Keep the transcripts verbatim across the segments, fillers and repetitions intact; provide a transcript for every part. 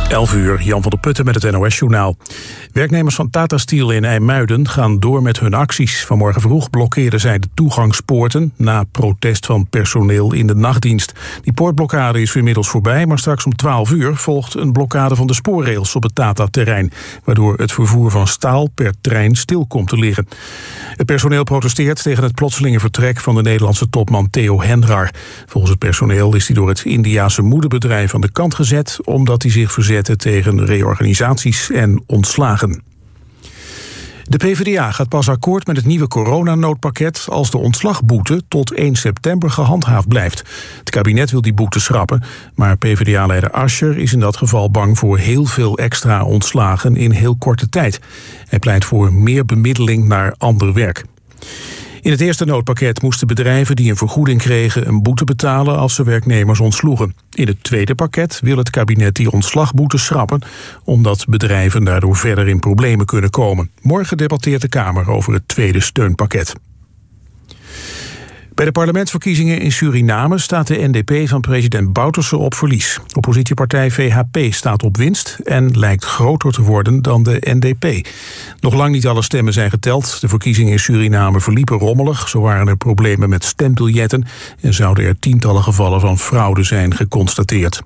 elf uur, Jan van der Putten met het N O S-journaal. Werknemers van Tata Steel in IJmuiden gaan door met hun acties. Vanmorgen vroeg blokkeerden zij de toegangspoorten na protest van personeel in de nachtdienst. Die poortblokkade is inmiddels voorbij, maar straks om twaalf uur volgt een blokkade van de spoorrails op het Tata-terrein, waardoor het vervoer van staal per trein stil komt te liggen. Het personeel protesteert tegen het plotselinge vertrek van de Nederlandse topman Theo Hendrar. Volgens het personeel is hij door het Indiase moederbedrijf aan de kant gezet omdat hij zich verzet tegen reorganisaties en ontslagen. De PvdA gaat pas akkoord met het nieuwe coronanoodpakket als de ontslagboete tot één september gehandhaafd blijft. Het kabinet wil die boete schrappen, maar PvdA-leider Asscher is in dat geval bang voor heel veel extra ontslagen in heel korte tijd. Hij pleit voor meer bemiddeling naar ander werk. In het eerste noodpakket moesten bedrijven die een vergoeding kregen een boete betalen als ze werknemers ontsloegen. In het tweede pakket wil het kabinet die ontslagboete schrappen, omdat bedrijven daardoor verder in problemen kunnen komen. Morgen debatteert de Kamer over het tweede steunpakket. Bij de parlementsverkiezingen in Suriname staat de N D P van president Bouterse op verlies. Oppositiepartij V H P staat op winst en lijkt groter te worden dan de N D P. Nog lang niet alle stemmen zijn geteld. De verkiezingen in Suriname verliepen rommelig. Zo waren er problemen met stembiljetten en zouden er tientallen gevallen van fraude zijn geconstateerd.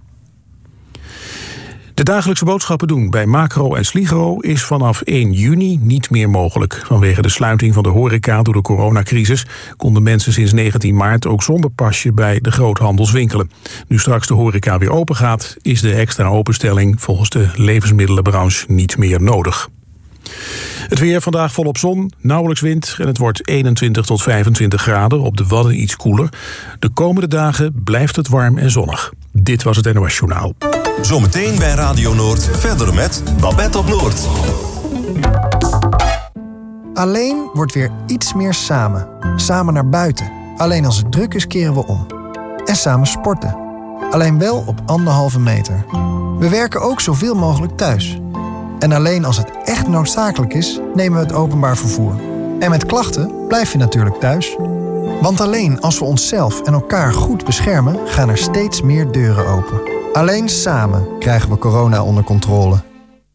De dagelijkse boodschappen doen bij Macro en Sligro is vanaf één juni niet meer mogelijk. Vanwege de sluiting van de horeca door de coronacrisis konden mensen sinds negentien maart ook zonder pasje bij de groothandels winkelen. Nu straks de horeca weer open gaat, is de extra openstelling volgens de levensmiddelenbranche niet meer nodig. Het weer vandaag volop zon, nauwelijks wind en het wordt eenentwintig tot vijfentwintig graden, op de Wadden iets koeler. De komende dagen blijft het warm en zonnig. Dit was het N O S Journaal. Zometeen bij Radio Noord verder met Babette op Noord. Alleen wordt weer iets meer samen. Samen naar buiten. Alleen als het druk is keren we om. En samen sporten. Alleen wel op anderhalve meter. We werken ook zoveel mogelijk thuis. En alleen als het echt noodzakelijk is, nemen we het openbaar vervoer. En met klachten blijf je natuurlijk thuis. Want alleen als we onszelf en elkaar goed beschermen, gaan er steeds meer deuren open. Alleen samen krijgen we corona onder controle.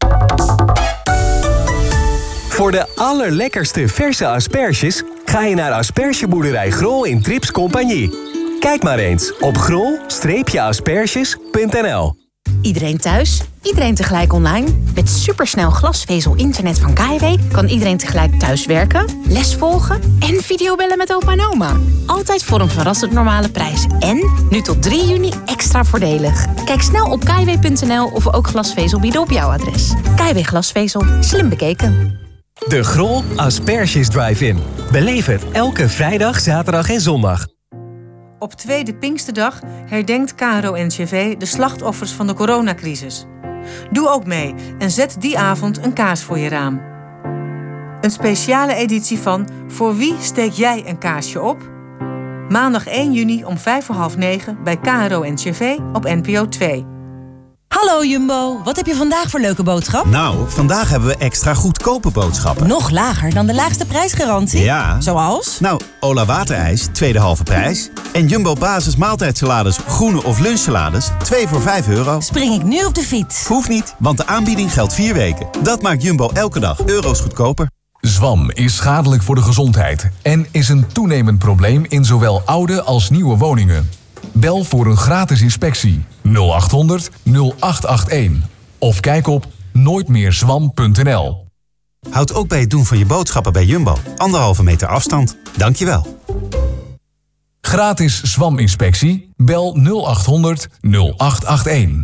Voor de allerlekkerste verse asperges ga je naar aspergeboerderij Grol in Trips Compagnie. Kijk maar eens op grol asperges punt n l. Iedereen thuis, iedereen tegelijk online. Met supersnel glasvezel internet van Kaiway kan iedereen tegelijk thuiswerken, les volgen en videobellen met opa en oma. Altijd voor een verrassend normale prijs. En nu tot drie juni extra voordelig. Kijk snel op kaiway punt n l of we ook glasvezel bieden op jouw adres. Kaiway Glasvezel, slim bekeken. De Grol Asperges Drive-In. Beleef het elke vrijdag, zaterdag en zondag. Op tweede Pinksterdag herdenkt K R O N C V de slachtoffers van de coronacrisis. Doe ook mee en zet die avond een kaars voor je raam. Een speciale editie van Voor wie steek jij een kaarsje op? Maandag één juni om vijf voor half negen bij K R O N C V op N P O twee. Hallo Jumbo, wat heb je vandaag voor leuke boodschap? Nou, vandaag hebben we extra goedkope boodschappen. Nog lager dan de laagste prijsgarantie? Ja. Zoals? Nou, Ola waterijs, tweede halve prijs. En Jumbo basis maaltijdsalades, groene of lunchsalades, twee voor vijf euro. Spring ik nu op de fiets? Hoeft niet, want de aanbieding geldt vier weken. Dat maakt Jumbo elke dag euro's goedkoper. Zwam is schadelijk voor de gezondheid en is een toenemend probleem in zowel oude als nieuwe woningen. Bel voor een gratis inspectie nul acht honderd nul acht acht een of kijk op nooitmeerzwam punt n l. Houd ook bij het doen van je boodschappen bij Jumbo anderhalve meter afstand. Dank je wel. Gratis zwaminspectie? Bel nul acht honderd nul acht acht een.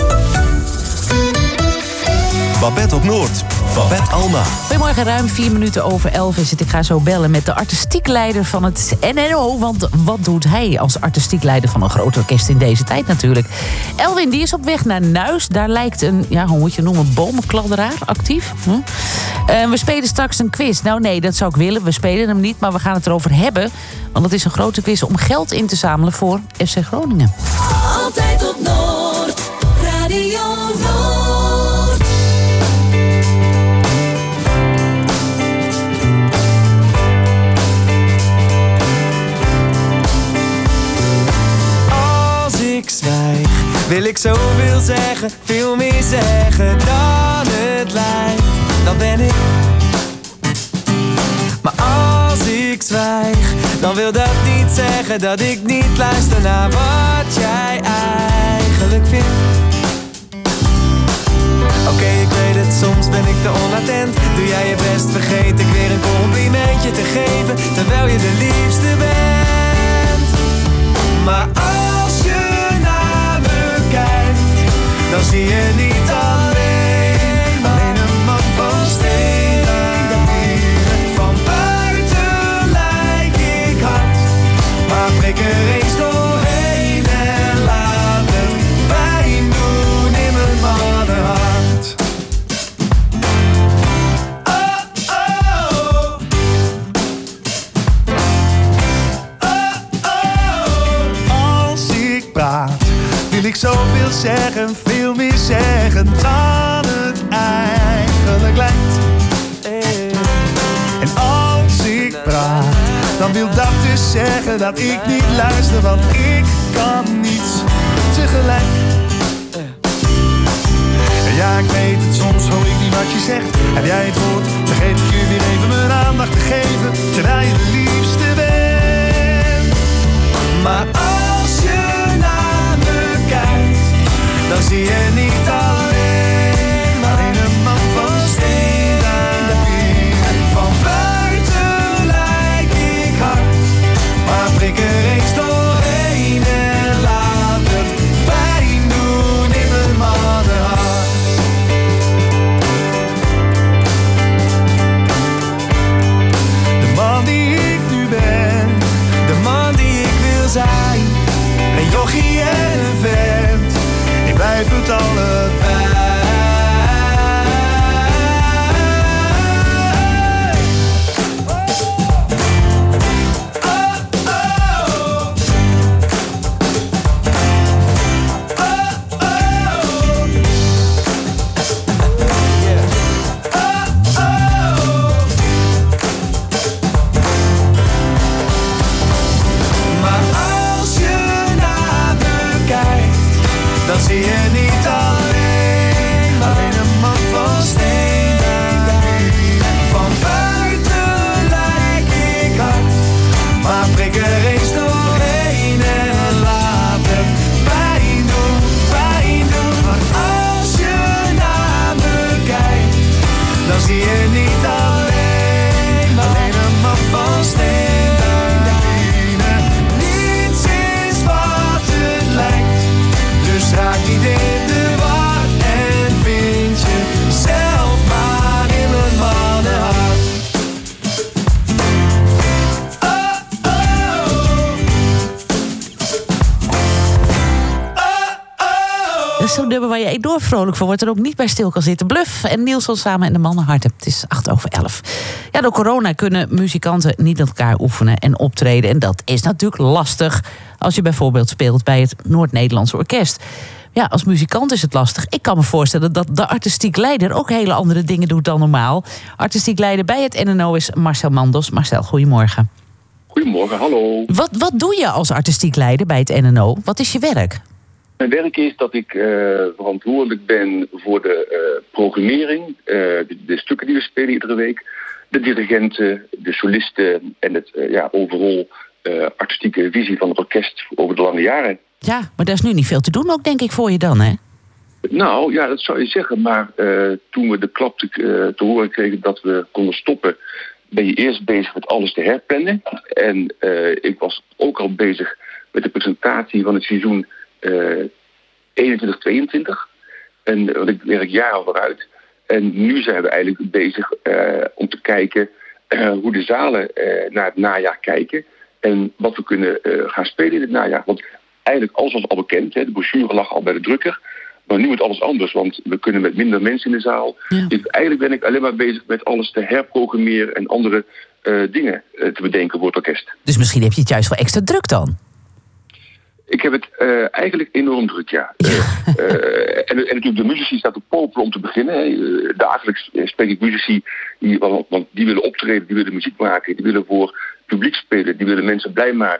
Babette op Noord. Babette Alma. Goedemorgen, ruim vier minuten over elf is het. Ik ga zo bellen met de artistiek leider van het N N O. Want wat doet hij als artistiek leider van een groot orkest in deze tijd natuurlijk? Elwin, die is op weg naar Nuis. Daar lijkt een, ja, hoe moet je het noemen, bomenkladderaar actief. Hm? Uh, we spelen straks een quiz. Nou nee, dat zou ik willen. We spelen hem niet, maar we gaan het erover hebben. Want het is een grote quiz om geld in te zamelen voor F C Groningen. Altijd op Noord, Radio Noord. Ik zwijg, wil ik zoveel wil zeggen, veel meer zeggen dan het lijkt. Dan ben ik. Maar als ik zwijg, dan wil dat niet zeggen dat ik niet luister naar wat jij eigenlijk vindt. Oké, okay, ik weet het, soms ben ik te onattent. Doe jij je best, vergeet ik weer een complimentje te geven, terwijl je de liefste bent. Maar als je naar me kijkt, dan zie je niet alleen, alleen een man van steen. Van buiten lijk ik hard, maar prik er eens doorheen en laat het pijn doen in mijn mannenhart. Oh, oh. Oh, oh. Als ik praat, wil ik zoveel zeggen, veel meer zeggen dan het eigenlijk lijkt. En als ik praat, dan wil dat dus zeggen dat ik niet luister, want ik kan niets tegelijk. Ja, ik weet het, soms hoor ik niet wat je zegt. Heb jij het hoort, vergeet ik je weer even mijn aandacht te geven, terwijl je de liefste bent. Maar als je naar me kijkt, dan zie je niet alleen, alleen een man van steen. Van buiten lijk ik hard, maar prik er eens doorheen en laat het pijn doen in mijn mannenhart. De man die ik nu ben, de man die ik wil zijn, een jochie en een vent, ik blijf het allebei. Dan zie je niet alleen, alleen een man van steen. Van buiten lijk ik hard, maar prik er eens doorheen en laat het pijn doen, pijn doen. Maar als je naar me kijkt, dan zie je niet alleen, alleen een man van steen. Niets is wat het lijkt. Dus raak niet in de war en vind je zelf maar in mijn mannenhart. Oh, oh. Oh, oh. Dat is zo'n nummer waar je enorm vrolijk van wordt en ook niet bij stil kan zitten. Bluff en Nielsen samen in de mannenharten. Het is acht over elf. Ja, door corona kunnen muzikanten niet met elkaar oefenen en optreden. En dat is natuurlijk lastig als je bijvoorbeeld speelt bij het Noord-Nederlandse Orkest. Ja, als muzikant is het lastig. Ik kan me voorstellen dat de artistiek leider ook hele andere dingen doet dan normaal. Artistiek leider bij het N N O is Marcel Mandels. Marcel, goedemorgen. Goedemorgen, hallo. Wat, wat doe je als artistiek leider bij het N N O? Wat is je werk? Mijn werk is dat ik uh, verantwoordelijk ben voor de uh, programmering, uh, de, de stukken die we spelen iedere week, de dirigenten, de solisten en het uh, ja, overal uh, artistieke visie van het orkest over de lange jaren. Ja, maar daar is nu niet veel te doen ook, denk ik, voor je dan, hè? Nou, ja, dat zou je zeggen. Maar uh, toen we de klap te, uh, te horen kregen dat we konden stoppen, ben je eerst bezig met alles te herplannen. En uh, ik was ook al bezig met de presentatie van het seizoen uh, eenentwintig tweeëntwintig. En uh, want ik werk jaren vooruit. En nu zijn we eigenlijk bezig uh, om te kijken uh, hoe de zalen uh, naar het najaar kijken. En wat we kunnen uh, gaan spelen in het najaar. Want eigenlijk alles was al bekend. Hè. De brochure lag al bij de drukker. Maar nu wordt alles anders, want we kunnen met minder mensen in de zaal. Ja. Dus eigenlijk ben ik alleen maar bezig met alles te herprogrammeren en andere uh, dingen uh, te bedenken voor het orkest. Dus misschien heb je het juist wel extra druk dan? Ik heb het uh, eigenlijk enorm druk, ja. ja. Uh, uh, en, en natuurlijk de muzici staat op popelen om te beginnen. Hè. Uh, dagelijks spreek ik muzici, die, want, want die willen optreden, die willen muziek maken, die willen voor publiek spelen, die willen mensen blij maken.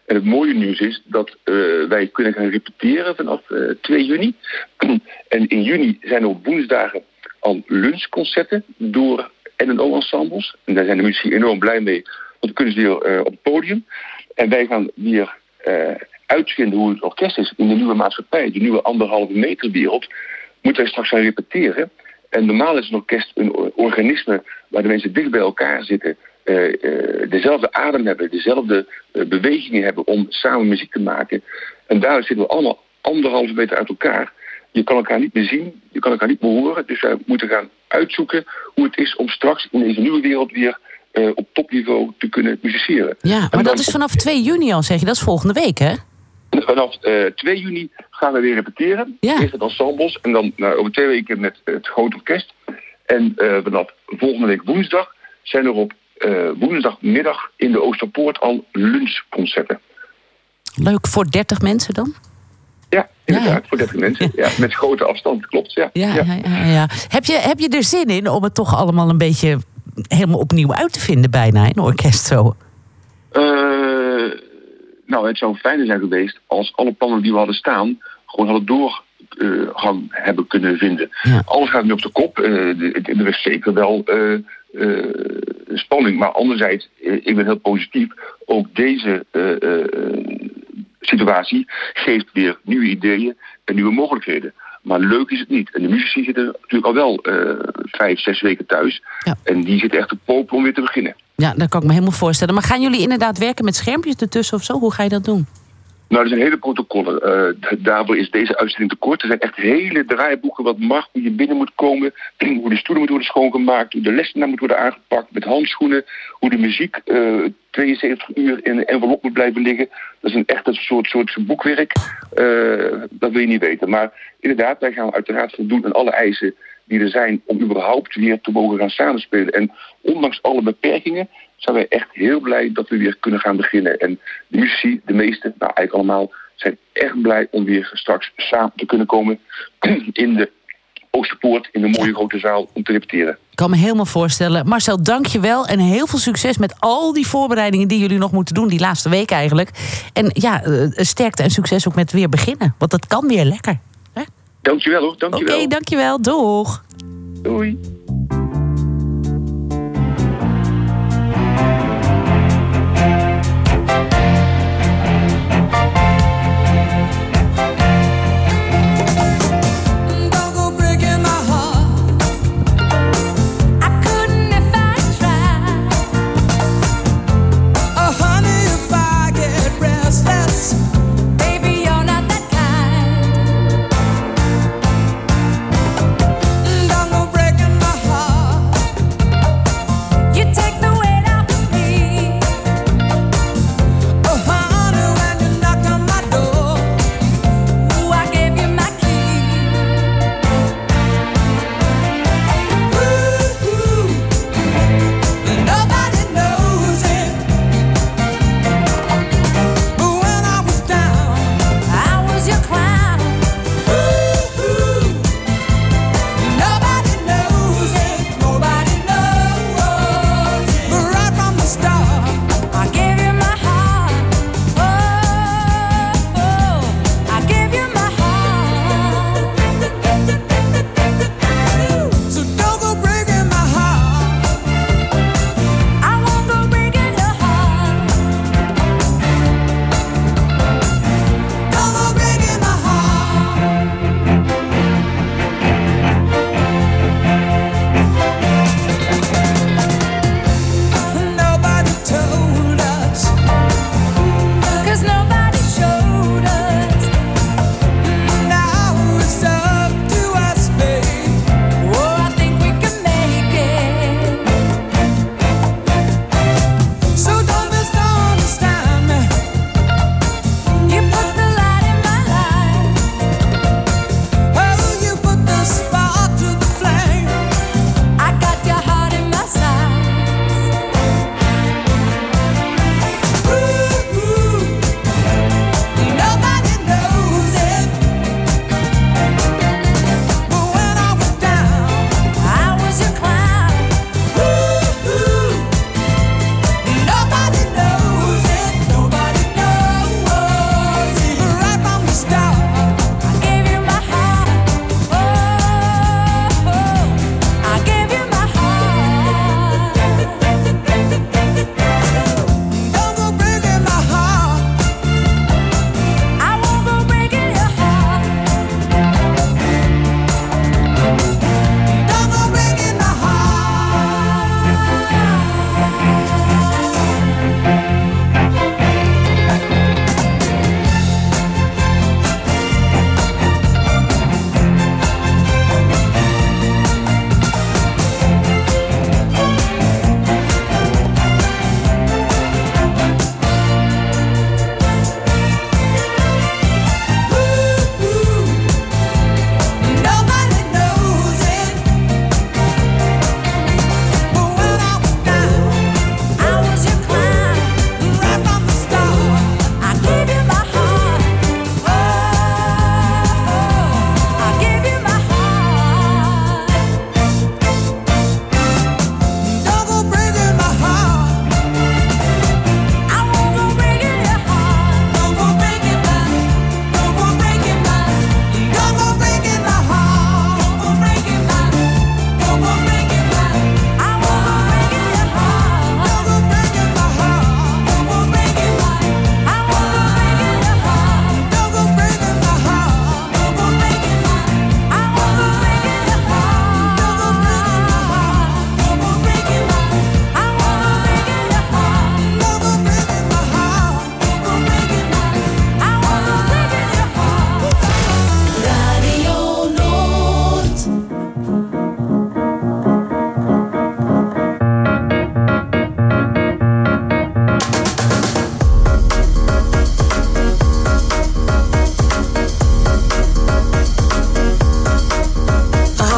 En het mooie nieuws is dat uh, wij kunnen gaan repeteren vanaf uh, twee juni. En in juni zijn er op woensdagen al lunchconcerten door N en O-ensembles. En daar zijn de muzici enorm blij mee, want dan kunnen ze weer uh, op het podium. En wij gaan weer uh, uitvinden hoe het orkest is in de nieuwe maatschappij, de nieuwe anderhalve meter wereld. Moeten wij straks gaan repeteren. En normaal is een orkest een organisme waar de mensen dicht bij elkaar zitten, uh, uh, dezelfde adem hebben, dezelfde uh, bewegingen hebben om samen muziek te maken. En daar zitten we allemaal anderhalve meter uit elkaar. Je kan elkaar niet meer zien, je kan elkaar niet meer horen. Dus wij moeten gaan uitzoeken hoe het is om straks in deze nieuwe wereld weer uh, op topniveau te kunnen musiceren. Ja, maar dan dat is vanaf twee juni al, zeg je. Dat is volgende week, hè? Vanaf uh, twee juni gaan we weer repeteren. Ja. Eerst het ensembles en dan nou, over twee weken met uh, het grote orkest. En uh, vanaf volgende week woensdag zijn er op uh, woensdagmiddag in de Oosterpoort al lunchconcerten. Leuk, voor dertig mensen dan? Ja, inderdaad, ja. voor dertig mensen. Ja, met grote afstand, klopt. Ja. Ja, ja. ja, ja, ja. Heb je, heb je er zin in om het toch allemaal een beetje helemaal opnieuw uit te vinden bijna, een orkest zo? Uh, nou, het zou fijner zijn geweest als alle plannen die we hadden staan gewoon hadden doorgang uh, hebben kunnen vinden. Ja. Alles gaat nu op de kop. Uh, er is zeker wel uh, uh, spanning, maar anderzijds, uh, ik ben heel positief. Ook deze uh, uh, situatie geeft weer nieuwe ideeën en nieuwe mogelijkheden. Maar leuk is het niet. En de muzici zitten natuurlijk al wel uh, vijf, zes weken thuis. Ja. En die zitten echt te popelen om weer te beginnen. Ja, dat kan ik me helemaal voorstellen. Maar gaan jullie inderdaad werken met schermpjes ertussen of zo? Hoe ga je dat doen? Nou, er zijn hele protocollen. Uh, daarvoor is deze uitzending te kort. Er zijn echt hele draaiboeken wat mag, hoe je binnen moet komen, hoe de stoelen moeten worden schoongemaakt, hoe de lessenaar moet worden aangepakt met handschoenen, hoe de muziek uh, tweeënzeventig uur in een envelop moet blijven liggen. Dat is een echt een soort, soort boekwerk. Uh, dat wil je niet weten. Maar inderdaad, wij gaan uiteraard voldoen aan alle eisen die er zijn om überhaupt weer te mogen gaan samenspelen. En ondanks alle beperkingen zijn wij echt heel blij dat we weer kunnen gaan beginnen. En de muzici, de meeste, nou eigenlijk allemaal, zijn echt blij om weer straks samen te kunnen komen in de Oosterpoort, in de mooie grote zaal, om te repeteren. Ik kan me helemaal voorstellen. Marcel, dank je wel en heel veel succes met al die voorbereidingen die jullie nog moeten doen, die laatste week eigenlijk. En ja, sterkte en succes ook met weer beginnen, want dat kan weer lekker. Dankjewel hoor, dankjewel. Oké, okay, dankjewel. Doeg. Doei. Breaking my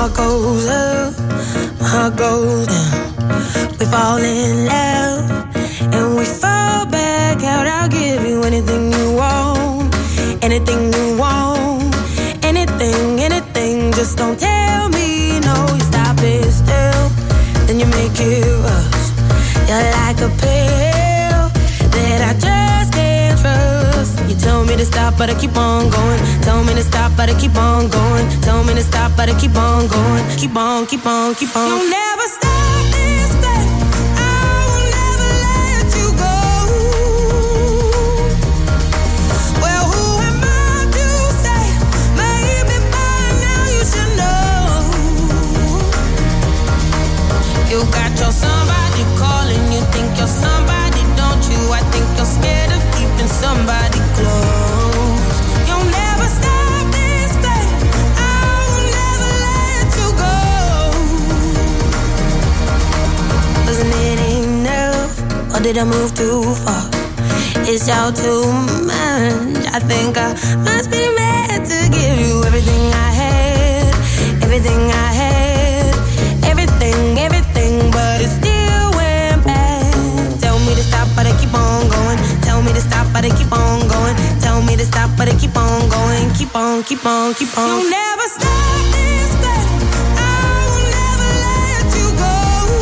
heart goes up, my heart goes down. We fall in love and we fall back out. I'll give you anything you want, anything you want, anything, anything. Just don't tell me no. You stop it still, then you make it rush. You're like a pill that I just can't trust. You tell me to stop, but I keep on going. Tell me to stop, but I keep on going. Tell me to stop, but I keep on going. Keep on, keep on, keep on. You'll never stop this thing. I will never let you go. Well, who am I to say? Maybe by now you should know. You got your somebody calling. You think you're somebody, don't you? I think you're scared of keeping somebody close. You'll never stop this thing. I will never let you go. Wasn't it enough, or did I move too far? Is y'all too much? I think I must be mad to give you everything I had, everything I had, everything, everything, but it still went bad. Tell me to stop, but I keep on going. Tell me to stop, but I keep on going. Tell me to stop, but I keep on going. Keep on, keep on, keep on. You'll never stop this thing. I will never let you go.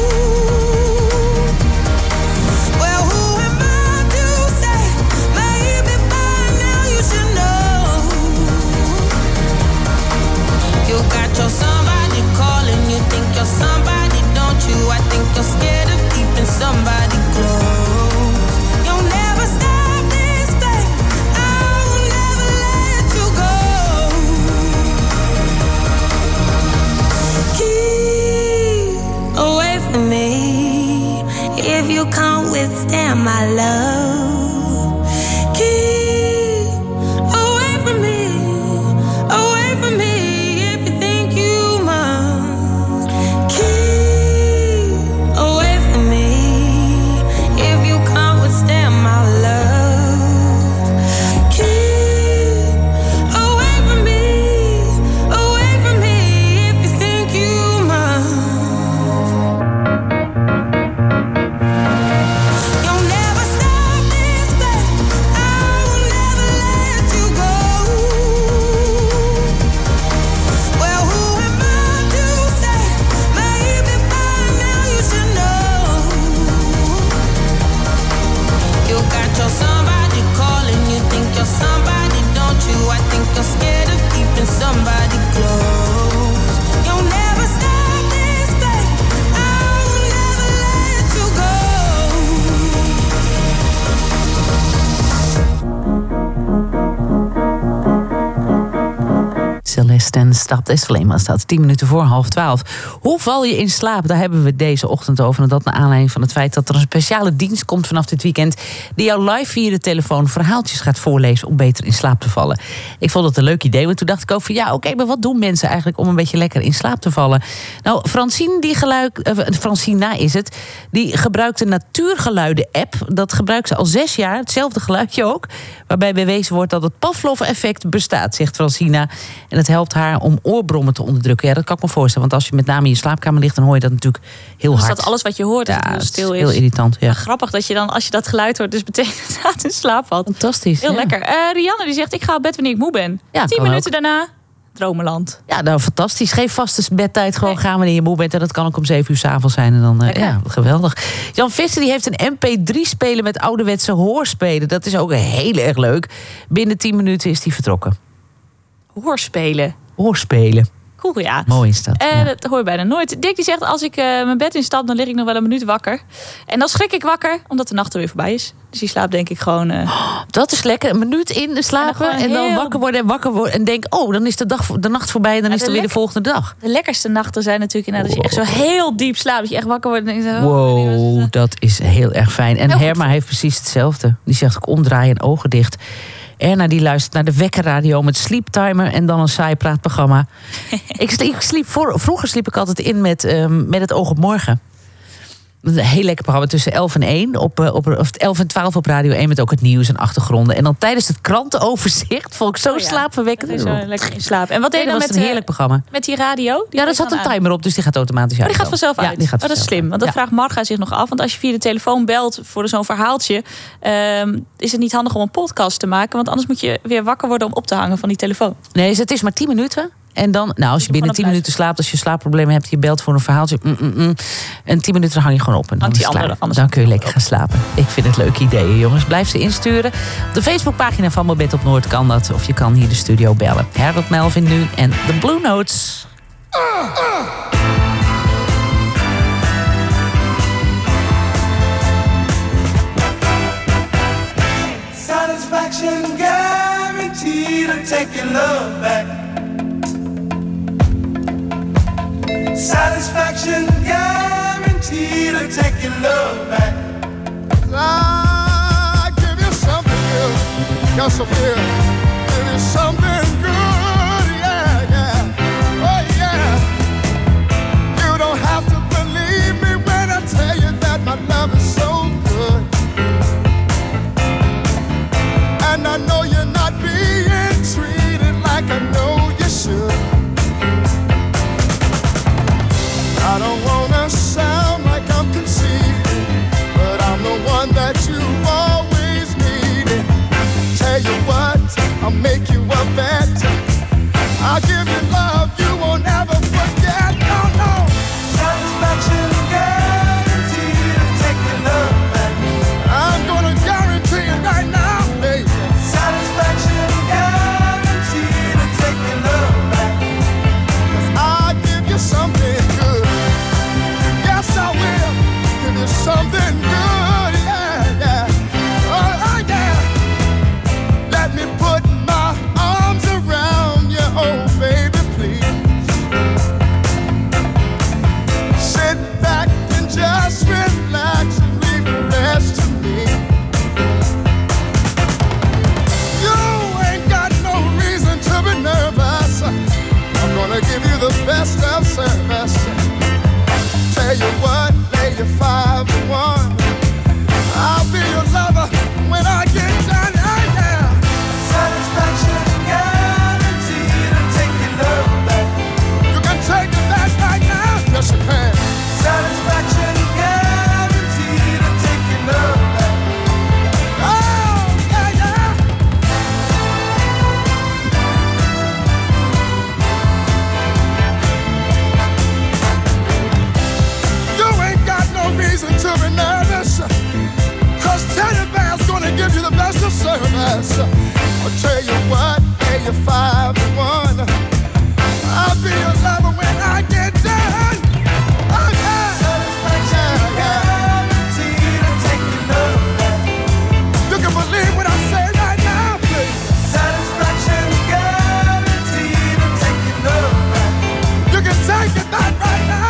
Well, who am I to say? Maybe by now you should know. You got your somebody calling. You think you're somebody, don't you? I think you're scared of keeping somebody close. You'll never stop this thing. I will never let you go. Keep away from me if you can't withstand my love. Keep away from me, away from me if you think you must. Keep away from me if you can't withstand my love. Keep away from me, away from me if you think you must. You'll never stop this thing. I will never let you go. Well, who am I to say? Maybe by now you should know. You got your somebody calling. You think you're somebody, don't you? I think you're scared of keeping somebody close. You'll never stop this thing. I will never let you go. Celeste en Stad is Vleema staat tien minuten voor half twaalf. Hoe val je in slaap? Daar hebben we het deze ochtend over. En dat naar aanleiding van het feit dat er een speciale dienst komt vanaf dit weekend die jou live via de telefoon verhaaltjes gaat voorlezen om beter in slaap te vallen. Ik vond het een leuk idee, want toen dacht ik ook van ja, oké, okay, maar wat doen mensen eigenlijk om een beetje lekker in slaap te vallen? Nou, Francine, die geluid, uh, Francina is het, die gebruikt de Natuurgeluiden-app. Dat gebruikt ze al zes jaar, hetzelfde geluidje ook, waarbij bewezen wordt dat het Pavlov-effect bestaat, zegt Francina. En het helpt haar om oorbrommen te onderdrukken. Ja, dat kan ik me voorstellen, want als je met name in je slaapkamer ligt, dan hoor je dat natuurlijk heel dus hard. Dat alles wat je hoort, ja, dat het heel stil is. Heel irritant, ja. Maar grappig dat je dan, als je dat geluid hoort, dus meteen inderdaad in slaap valt. Fantastisch. Heel ja. lekker. Uh, Rianne die zegt, ik ga op bed wanneer ik moe ben. Ja, Tien minuten ook. Daarna, dromenland. Ja, nou fantastisch. Geen vaste bedtijd. Gewoon nee. gaan wanneer je moe bent. En dat kan ook om zeven uur 's avonds zijn. En dan, uh, ja, geweldig. Jan Visser die heeft een M P drie speler met ouderwetse hoorspelen. Dat is ook heel erg leuk. Binnen tien minuten is die vertrokken. Hoorspelen? Hoorspelen. Cool, ja. Mooi is dat. Uh, ja. Dat hoor je bijna nooit. Dick die zegt, als ik uh, mijn bed instap, dan lig ik nog wel een minuut wakker. En dan schrik ik wakker, omdat de nacht er weer voorbij is. Dus die slaapt denk ik gewoon... Uh... Oh, dat is lekker. Een minuut in de slapen en dan, en dan heel... wakker worden en wakker worden. En denk, oh, dan is de, dag, de nacht voorbij en dan ja, is er weer de volgende dag. De lekkerste nachten zijn natuurlijk inderdaad wow. dat je echt zo heel diep slaapt. Dat je echt wakker wordt en denkt... Oh, wow, dat is heel erg fijn. En heel Herma heeft precies hetzelfde. Die zegt ook omdraaien en ogen dicht. Erna die luistert naar de wekkerradio met Sleeptimer en dan een saai praatprogramma. ik sliep, ik sliep voor, vroeger sliep ik altijd in met, um, met het oog op morgen. Een heel lekker programma tussen elf en één. Op, op, of elf en twaalf op Radio één met ook het nieuws en achtergronden. En dan tijdens het krantenoverzicht vond ik zo oh ja, slaapverwekkend. Dat is zo lekker in slaap. En wat deed je dan met een heerlijk programma. Met die radio? Die ja, er zat een timer op, dus die gaat automatisch uit. Oh, die gaat vanzelf uit. Ja, die gaat oh, dat is slim. Want dat ja. vraagt Marga zich nog af. Want als je via de telefoon belt voor zo'n verhaaltje, um, is het niet handig om een podcast te maken. Want anders moet je weer wakker worden om op te hangen van die telefoon. Nee, het is maar tien minuten. En dan, nou, als je binnen tien minuten slaapt, als je slaapproblemen hebt, je belt voor een verhaaltje. Mm, mm, mm, en tien minuten hang je gewoon op. En dan, die is andere, dan kun je lekker gaan slapen. Ik vind het leuke ideeën, jongens. Blijf ze insturen. Op de Facebookpagina van Babette op Noord kan dat. Of je kan hier de studio bellen. Herbert Melvin nu en de Blue Notes. Uh, uh. Satisfaction guaranteed to take your love back. Satisfaction guaranteed to take your love back. I give you something good, got some good, give you something good, yeah, yeah, oh yeah. You don't have to believe me when I tell you that my love is so good. And I know you're not being treated like I know you should. I don't wanna sound like I'm conceited, but I'm the one that you always needed. Tell you what, I'll make you a bet. I'll give you love you won't ever forget. No, no. Satisfaction guaranteed to take your love back. I'm gonna guarantee it right now, baby. Satisfaction guaranteed to take your love back. 'Cause I'll give you something good. I will give you something good, yeah, yeah, oh, oh yeah. Let me put my arms around you, oh baby, please. Sit back and just relax and leave the rest to me. You ain't got no reason to be nervous. I'm gonna give you the best of service. Tell you what, lay you five to one. I'll be your lover when I get done. Oh yeah. Satisfaction guaranteed to take your love back. You can take it back right now. Yes, you can. Satisfaction guaranteed to take your love back. Oh yeah, yeah. Reason to be nervous, 'cause Teddy Bear's gonna give you the best of service. I'll tell you what, pay you five to one. I'll be your lover when I get done. Oh yeah. Satisfaction guaranteed to take your love back. You can believe what I say right now, please. Satisfaction guaranteed to take your love back. You can take it back right now.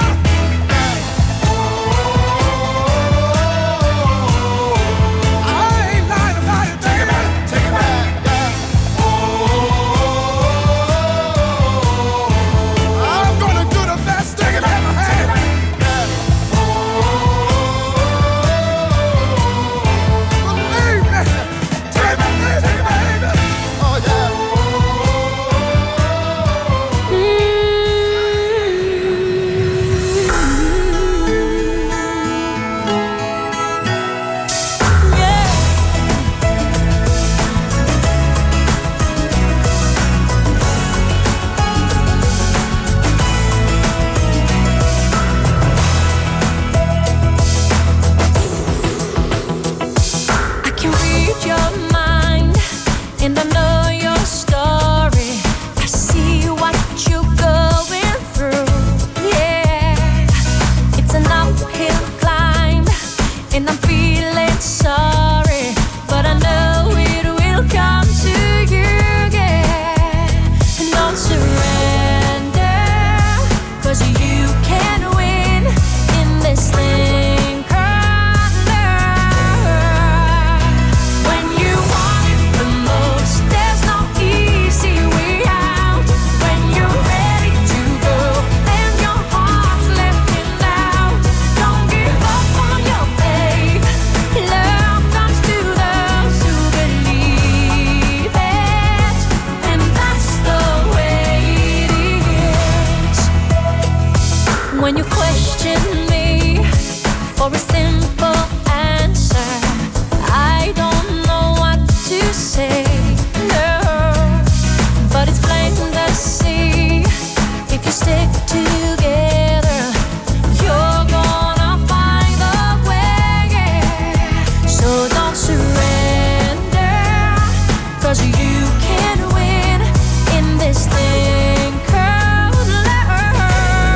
when you question me for a simple answer. I don't know what to say, no, but it's plain to see if you stick together, you're gonna find a way. So don't surrender, 'cause you can win in this thing called love.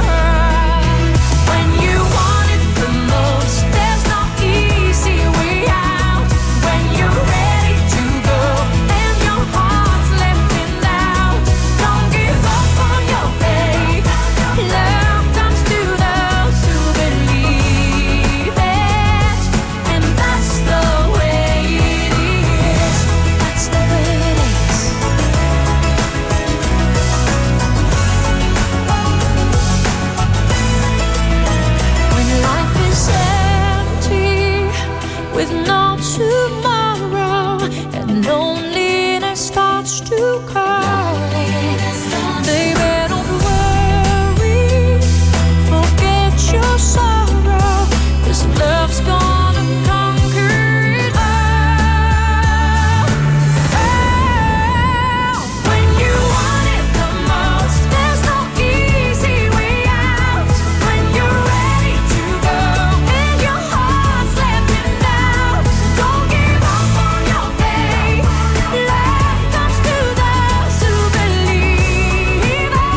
When you want it the most, there's no easy way out. When you're ready to go and your heart's left in doubt, don't give up on your faith. Love comes to those who believe it, and that's the way it is. That's the way it is. When life is empty with no tomorrow and loneliness starts to call, baby, don't worry, forget your sorrow, 'cause love's gonna conquer it all. Oh, when you want it the most, there's no easy way out. When you're ready to go and your heart's left in doubt, don't give up on your faith. Love comes to those who believe it.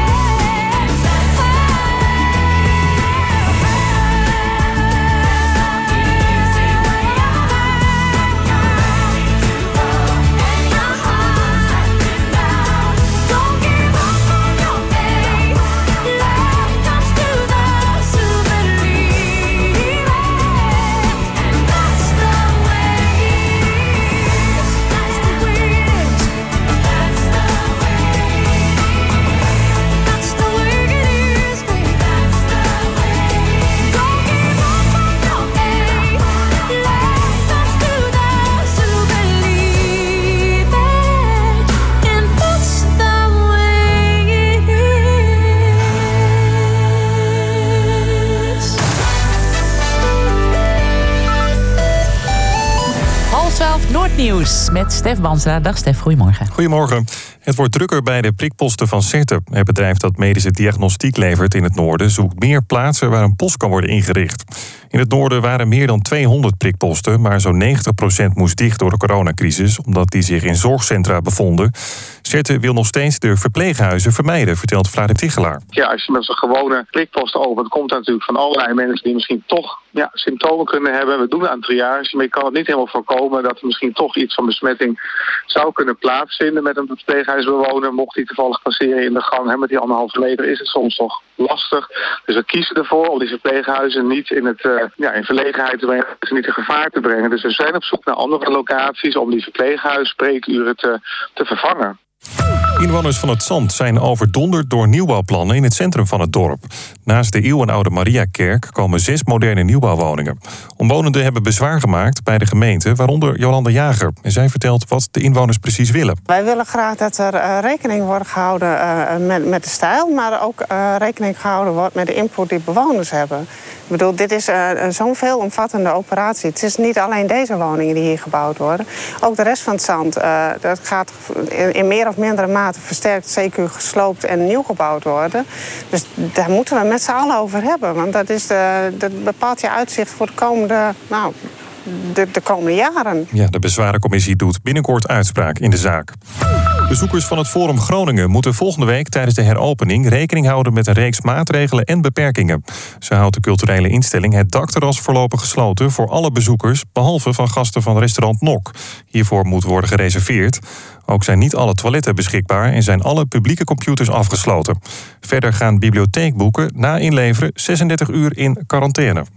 Noordnieuws met Stef Banstra. Dag Stef, goedemorgen. Goedemorgen. Het wordt drukker bij de prikposten van Certe. Het bedrijf dat medische diagnostiek levert in het noorden zoekt meer plaatsen waar een post kan worden ingericht. In het noorden waren meer dan tweehonderd prikposten, maar zo'n negentig procent moest dicht door de coronacrisis, omdat die zich in zorgcentra bevonden. Certe wil nog steeds de verpleeghuizen vermijden, vertelt Vladim Tichelaar. Ja, als je met zo'n gewone prikpost opent, komt er natuurlijk van allerlei mensen die misschien toch ja, symptomen kunnen hebben. We doen aan triage, maar je kan het niet helemaal voorkomen dat er misschien toch iets van besmetting zou kunnen plaatsvinden met een verpleeghuisbewoner. Mocht die toevallig passeren in de gang, hè, met die anderhalve meter, is het soms toch lastig. Dus we kiezen ervoor om die verpleeghuizen niet in, het, uh, ja, in verlegenheid te brengen, ze niet in gevaar te brengen. Dus we zijn op zoek naar andere locaties om die verpleeghuisspreekuren te, te vervangen. Inwoners van het Zand zijn overdonderd door nieuwbouwplannen in het centrum van het dorp. Naast de eeuwenoude Mariakerk komen zes moderne nieuwbouwwoningen. Omwonenden hebben bezwaar gemaakt bij de gemeente, waaronder Jolanda Jager. En zij vertelt wat de inwoners precies willen. Wij willen graag dat er uh, rekening wordt gehouden uh, met, met de stijl, maar ook uh, rekening gehouden wordt met de input die bewoners hebben. Ik bedoel, dit is uh, zo'n veelomvattende operatie. Het is niet alleen deze woningen die hier gebouwd worden. Ook de rest van het Zand, uh, dat gaat in, in meer of mindere mate versterkt, zeker gesloopt en nieuw gebouwd worden. Dus daar moeten we met z'n allen over hebben. Want dat, is de, dat bepaalt je uitzicht voor de komende, nou, de, de komende jaren. Ja, de bezwarencommissie doet binnenkort uitspraak in de zaak. Bezoekers van het Forum Groningen moeten volgende week tijdens de heropening rekening houden met een reeks maatregelen en beperkingen. Zo houdt de culturele instelling het dakterras voorlopig gesloten voor alle bezoekers, behalve van gasten van restaurant Nok. Hiervoor moet worden gereserveerd. Ook zijn niet alle toiletten beschikbaar en zijn alle publieke computers afgesloten. Verder gaan bibliotheekboeken na inleveren zesendertig uur in quarantaine.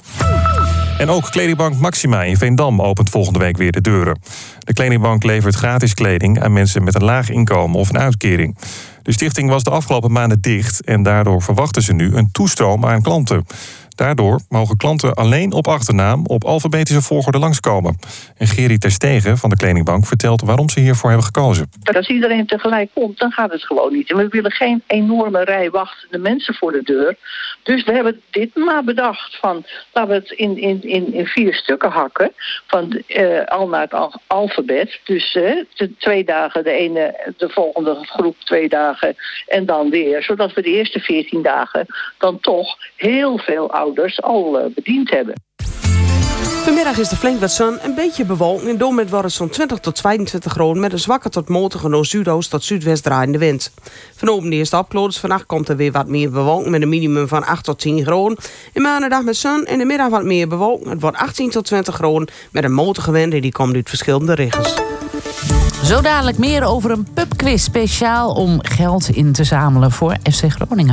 En ook kledingbank Maxima in Veendam opent volgende week weer de deuren. De kledingbank levert gratis kleding aan mensen met een laag inkomen of een uitkering. De stichting was de afgelopen maanden dicht en daardoor verwachten ze nu een toestroom aan klanten. Daardoor mogen klanten alleen op achternaam op alfabetische volgorde langskomen. En Gerry Terstegen van de Kledingbank vertelt waarom ze hiervoor hebben gekozen. Maar als iedereen tegelijk komt, dan gaat het gewoon niet. En we willen geen enorme rij wachtende mensen voor de deur. Dus we hebben dit maar bedacht van, laten we het in, in, in, in vier stukken hakken. Van uh, al naar het al- alfabet. Dus uh, de twee dagen, de ene, de volgende groep twee dagen en dan weer. Zodat we de eerste veertien dagen dan toch heel veel ouders al uh, bediend hebben. Vanmiddag is er flink wat zon, een beetje bewolking. En door wordt het zo'n twintig tot tweeëntwintig graden met een zwakke tot matige noord zuidoost tot zuidwest draaiende wind. Vanavond de eerste opkloders. Vannacht komt er weer wat meer bewolking met een minimum van acht tot tien graden. In maandag met zon en in de middag wat meer bewolking. Het wordt achttien tot twintig graden met een matige wind en die komt uit verschillende richtingen. Zo dadelijk meer over een pubquiz speciaal om geld in te zamelen voor F C Groningen.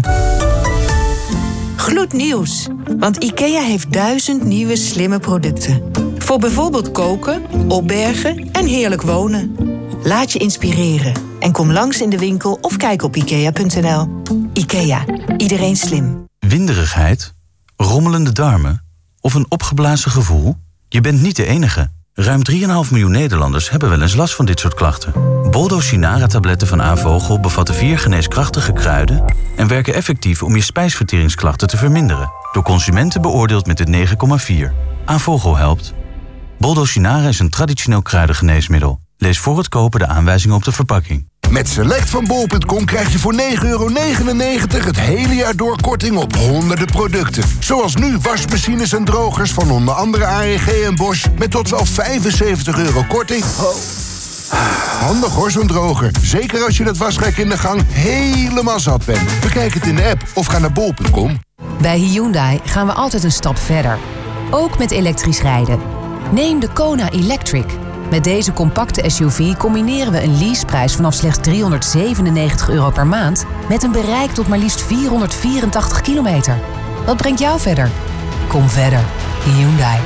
Gloednieuws, want IKEA heeft duizend nieuwe slimme producten. Voor bijvoorbeeld koken, opbergen en heerlijk wonen. Laat je inspireren en kom langs in de winkel of kijk op ikea punt n l. IKEA, iedereen slim. Winderigheid, rommelende darmen of een opgeblazen gevoel? Je bent niet de enige. Ruim drie komma vijf miljoen Nederlanders hebben wel eens last van dit soort klachten. Boldo Chinara-tabletten van A-Vogel bevatten vier geneeskrachtige kruiden en werken effectief om je spijsverteringsklachten te verminderen. Door consumenten beoordeeld met een negen komma vier. A-Vogel helpt. Boldo Chinara is een traditioneel kruidengeneesmiddel. Lees voor het kopen de aanwijzingen op de verpakking. Met Select van bol punt com krijg je voor negen euro negenennegentig het hele jaar door korting op honderden producten. Zoals nu wasmachines en drogers van onder andere A E G en Bosch met tot wel vijfenzeventig euro korting. Oh. Handig hoor, zo'n droger. Zeker als je dat wasrek in de gang helemaal zat bent. Bekijk het in de app of ga naar bol punt com. Bij Hyundai gaan we altijd een stap verder. Ook met elektrisch rijden. Neem de Kona Electric. Met deze compacte S U V combineren we een leaseprijs vanaf slechts driehonderdzevenennegentig euro per maand met een bereik tot maar liefst vierhonderdvierentachtig kilometer. Wat brengt jou verder? Kom verder. Hyundai.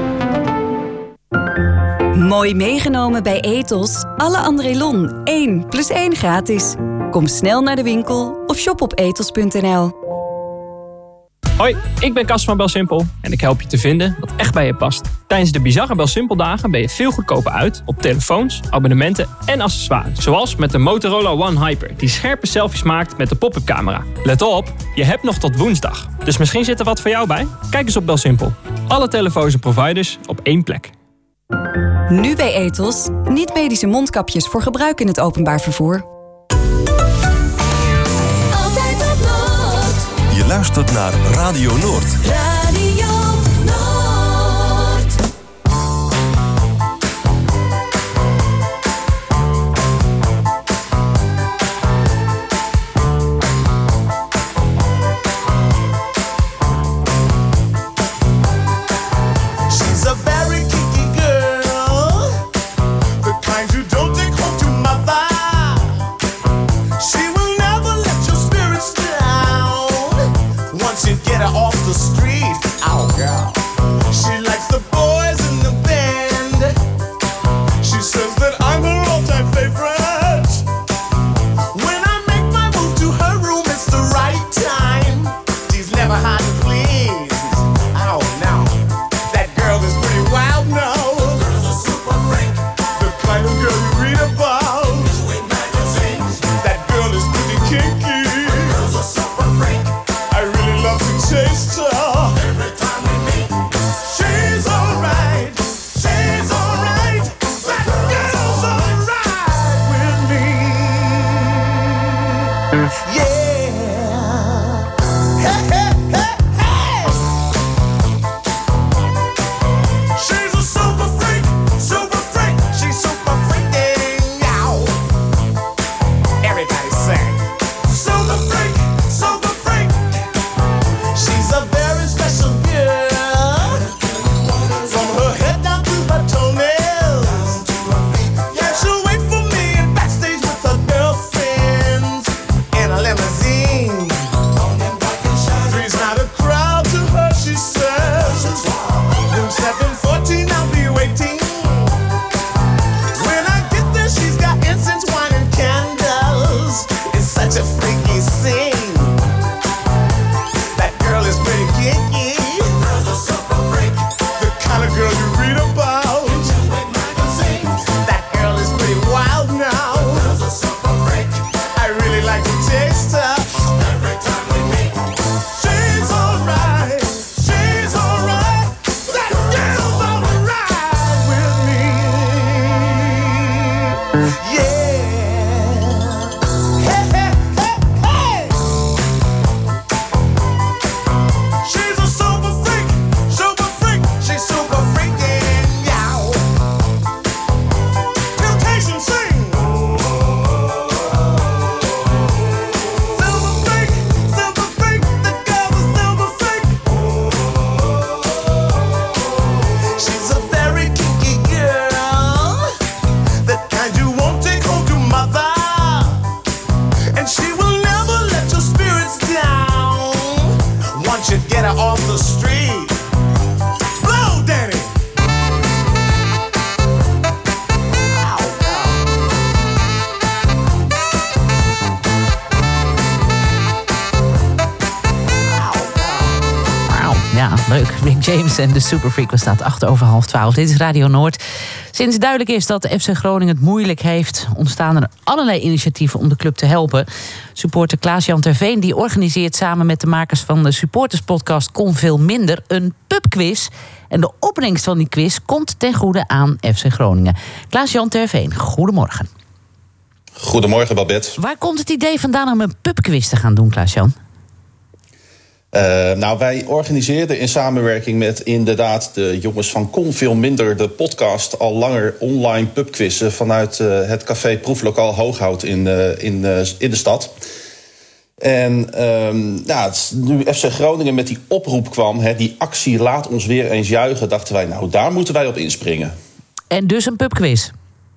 Mooi meegenomen bij Ethos. Alle Andrelon één plus één gratis. Kom snel naar de winkel of shop op ethos punt n l. Hoi, ik ben Cas van BelSimpel en ik help je te vinden wat echt bij je past. Tijdens de bizarre BelSimpel dagen ben je veel goedkoper uit op telefoons, abonnementen en accessoires. Zoals met de Motorola One Hyper, die scherpe selfies maakt met de pop-up camera. Let op, je hebt nog tot woensdag. Dus misschien zit er wat voor jou bij? Kijk eens op BelSimpel. Alle telefoons en providers op één plek. Nu bij Ethos, niet-medische mondkapjes voor gebruik in het openbaar vervoer. Je luistert naar Radio Noord. Radio Noord. She's a very kinky girl, the kind you don't take home to mother. She will never let your spirits down once you get her off the street. Oh, get her off the street. Blow, Danny! Ja, leuk. Rick James en de Superfreak was staat acht over half twaalf. Dit is Radio Noord. Sinds duidelijk is dat F C Groningen het moeilijk heeft, ontstaan er allerlei initiatieven om de club te helpen. Supporter Klaas-Jan Terveen die organiseert samen met de makers van de supporterspodcast Kon Veel Minder een pubquiz. En de opbrengst van die quiz komt ten goede aan F C Groningen. Klaas-Jan Terveen, goedemorgen. Goedemorgen, Babette. Waar komt het idee vandaan om een pubquiz te gaan doen, Klaas-Jan? Uh, nou, wij organiseerden in samenwerking met inderdaad de jongens van Kon Veel Minder, de podcast, al langer online pubquizzen vanuit uh, het café Proeflokaal Hooghout in, uh, in, uh, in de stad. En um, ja, nu F C Groningen met die oproep kwam, hè, die actie laat ons weer eens juichen, dachten wij, nou, daar moeten wij op inspringen. En dus een pubquiz?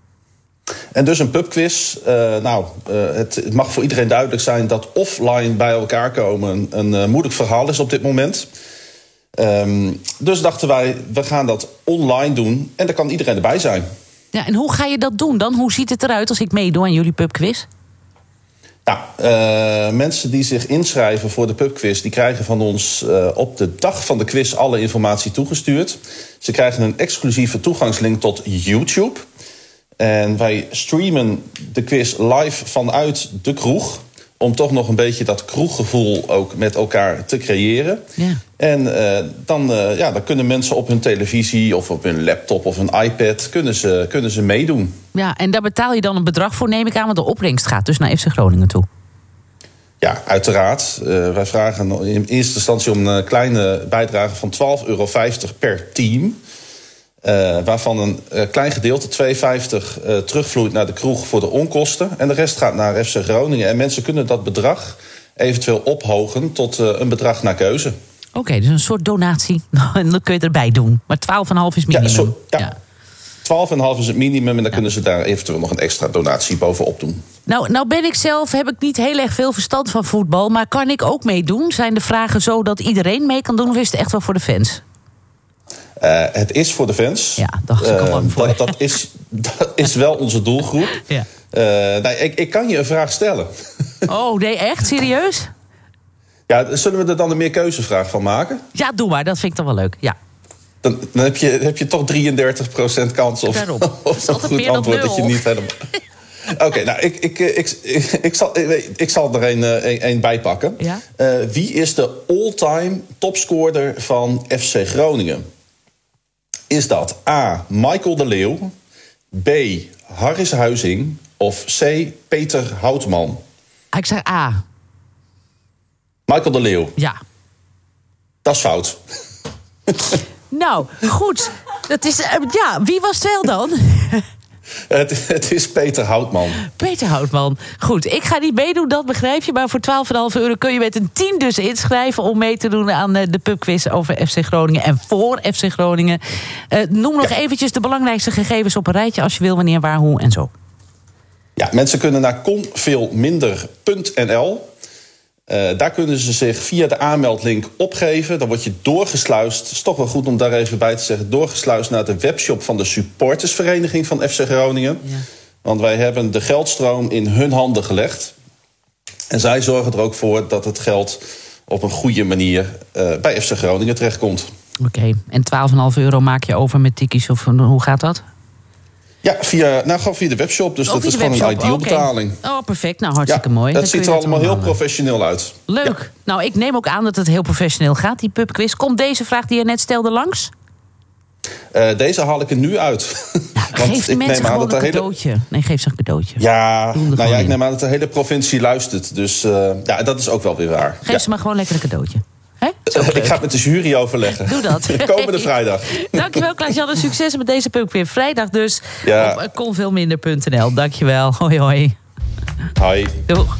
En dus een pubquiz. Uh, nou, uh, het, het mag voor iedereen duidelijk zijn dat offline bij elkaar komen een, een uh, moeilijk verhaal is op dit moment. Um, dus dachten wij, we gaan dat online doen en daar kan iedereen erbij zijn. Ja, en hoe ga je dat doen dan? Hoe ziet het eruit als ik meedoe aan jullie pubquiz? Nou, uh, mensen die zich inschrijven voor de pubquiz, die krijgen van ons uh, op de dag van de quiz alle informatie toegestuurd. Ze krijgen een exclusieve toegangslink tot YouTube. En wij streamen de quiz live vanuit de kroeg, om toch nog een beetje dat kroeggevoel ook met elkaar te creëren. Ja. En uh, dan, uh, ja, dan kunnen mensen op hun televisie of op hun laptop of hun iPad kunnen ze, kunnen ze meedoen. Ja, en daar betaal je dan een bedrag voor, neem ik aan, want de opbrengst gaat dus naar F C Groningen toe. Ja, uiteraard. Uh, wij vragen in eerste instantie om een kleine bijdrage van twaalf euro vijftig per team. Uh, waarvan een uh, klein gedeelte, twee euro vijftig, uh, terugvloeit naar de kroeg voor de onkosten. En de rest gaat naar F C Groningen. En mensen kunnen dat bedrag eventueel ophogen tot uh, een bedrag naar keuze. Oké, okay, dus een soort donatie. En dan kun je erbij doen. Maar twaalf komma vijf is minimum. Ja, zo, ja. ja. twaalf komma vijf is het minimum. En dan ja. kunnen ze daar eventueel nog een extra donatie bovenop doen. Nou, nou ben ik zelf, heb ik niet heel erg veel verstand van voetbal. Maar kan ik ook meedoen? Zijn de vragen zo dat iedereen mee kan doen? Of is het echt wel voor de fans? Uh, het is voor de fans. Ja, dacht ik al lang voor. Uh, dat, dat, is, dat is wel onze doelgroep. Ja. Uh, nee, ik, ik kan je een vraag stellen. Oh, nee, echt? Serieus? Ja, zullen we er dan een meer keuzevraag van maken? Ja, doe maar. Dat vind ik dan wel leuk. Ja. Dan, dan heb, je, heb je toch drieëndertig procent kans op, op een goed antwoord dat je niet helemaal... Oké, okay, nou, ik, ik, ik, ik, ik, zal, ik zal er een, een, een bij pakken. Ja? Uh, wie is de all-time topscorer van F C Groningen? Is dat A. Michael de Leeuw, B. Harris Huizing of C. Peter Houtman? Ik zeg A. Michael de Leeuw. Ja. Dat is fout. Nou, goed. Dat is, uh, ja, wie was het wel dan? Het, het is Peter Houtman. Peter Houtman. Goed, ik ga niet meedoen, dat begrijp je. Maar voor twaalf komma vijf euro kun je met een team dus inschrijven om mee te doen aan de pubquiz over F C Groningen en voor F C Groningen. Uh, noem nog ja. eventjes de belangrijkste gegevens op een rijtje als je wil, wanneer, waar, hoe en zo. Ja, mensen kunnen naar kon veel minder punt n l. Uh, daar kunnen ze zich via de aanmeldlink opgeven. Dan word je doorgesluist, het is toch wel goed om daar even bij te zeggen, doorgesluist naar de webshop van de supportersvereniging van F C Groningen. Ja. Want wij hebben de geldstroom in hun handen gelegd. En zij zorgen er ook voor dat het geld op een goede manier uh, bij F C Groningen terechtkomt. Oké, okay. En twaalf komma vijf euro maak je over met tikkies of hoe gaat dat? Ja, via, nou, gewoon via de webshop. Dus oh, dat is gewoon een ideal betaling. Okay. Oh, perfect. Nou, hartstikke ja, mooi. Dat ziet er allemaal heel professioneel uit. Leuk. Ja. Nou, ik neem ook aan dat het heel professioneel gaat, die pubquiz. Komt deze vraag die je net stelde langs? Uh, deze haal ik er nu uit. Ja, geef de mensen gewoon een cadeautje. Hele... Nee, geef ze een cadeautje. Ja, nou ja, ik neem aan dat de hele provincie luistert. Dus uh, ja, dat is ook wel weer waar. Geef ja. ze maar gewoon lekker een cadeautje. He? Ik ga het met de jury overleggen. Doe dat. Komende vrijdag. Dankjewel, Klaas-Jan. Succes met deze pubquiz. Vrijdag dus ja. op kon veel minder punt n l. Dankjewel. Hoi, hoi. Hoi. Doeg.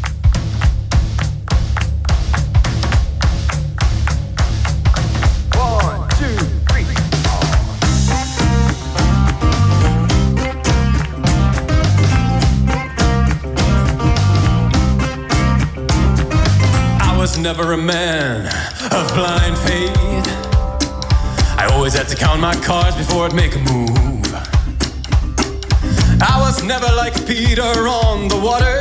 In a never a man of blind faith. I always had to count my cards before I'd make a move. I was never like Peter on the water,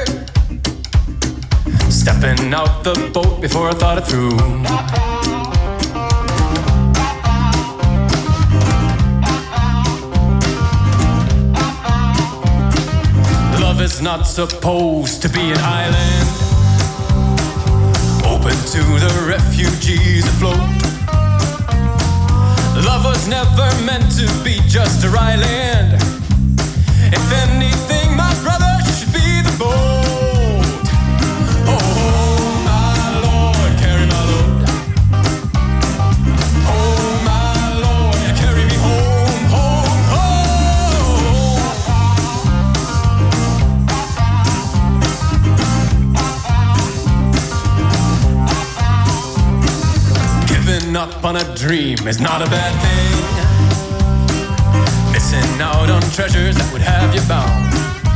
stepping out the boat before I thought it through. Love is not supposed to be an island, open to the refugees afloat. Love was never meant to be just a island. If anything, my brother should be the boat. Oh, my Lord, carry my load. Oh, my Lord, carry me home, home, home. Giving up on a dream is not a bad thing. Missing out on treasures that would have you bound.